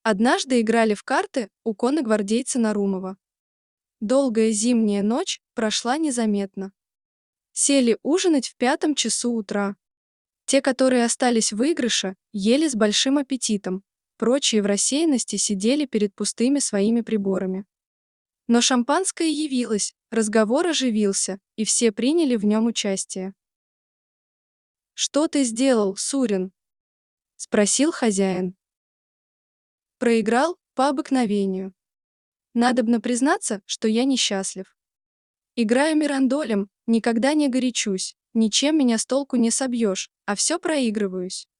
Однажды играли в карты у конногвардейца Нарумова. Долгая зимняя ночь прошла незаметно. Сели ужинать в 5 часу утра. Те, которые остались в выигрыше, ели с большим аппетитом, прочие в рассеянности сидели перед пустыми своими приборами. Но шампанское явилось, разговор оживился, и все приняли в нем участие. «Что ты сделал, Сурин?» — спросил хозяин. «Проиграл по обыкновению. Надобно признаться, что я несчастлив. Играю мирандолем, никогда не горячусь, ничем меня с толку не собьешь, а все проигрываюсь.